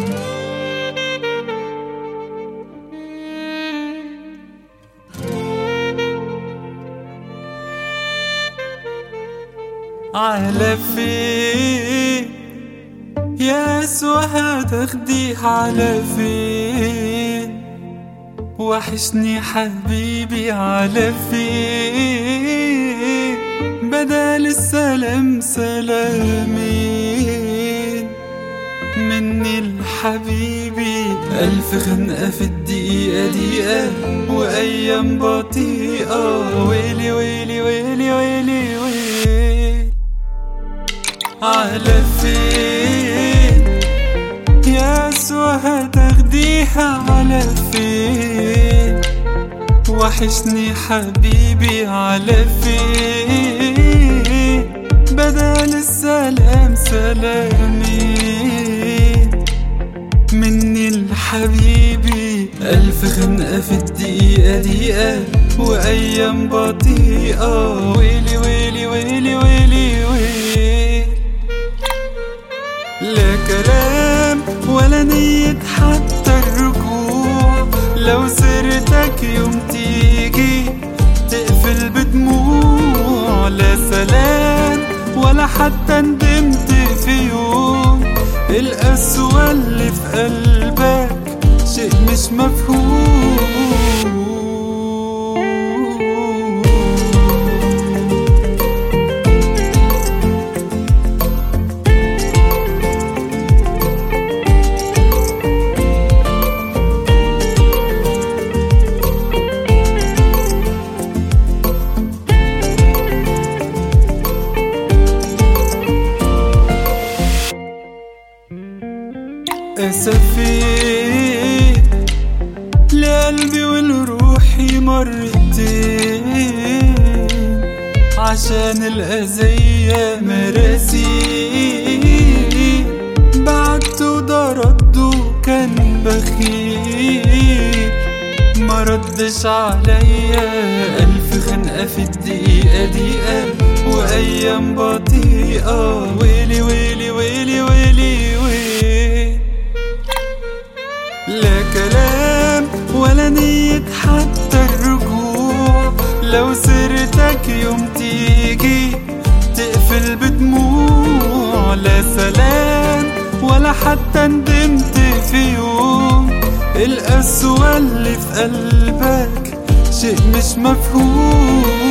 على فين يا يسوع هتاخدي على فين؟ وحشني حبيبي على فين؟ بدل السلام سلامين مني لحبيبي، ألف خنقة في الدقيقة دقيقة وأيام بطيئة. ويلي ويلي ويلي ويلي ويلي على فين يا يسوع هتاخديها على فين؟ وحشني حبيبي على فين؟ بدل السلام سلامين مني لحبيبي، ألف خنقة في الدقيقة دقيقة وأيام بطيئة. ويلي ويلي ويلي ويلي ويلي لا كلام ولا نية حتى الرجوع، لو سيرتك يوم تيجي تقفل بدموع. لا سلام ولا حتى ندمت في يوم، القسوة اللي في قلبك شيء مش مفهوم. أسفي لقلبي ولروحي مرتين، عشان الأذية مراسي بعت وده رده كان بخيل، ما ردش عليا. ألف خنقة في الدقيقة دقيقة وأيام بطيئة. ويلي ويلي ويلي ويلي ويلي لا كلام ولا نية حتى الرجوع، لو سيرتك يوم تيجي تقفل بدموع. لا سلام ولا حتى ندمت في يوم، القسوة اللي في قلبك شيء مش مفهوم.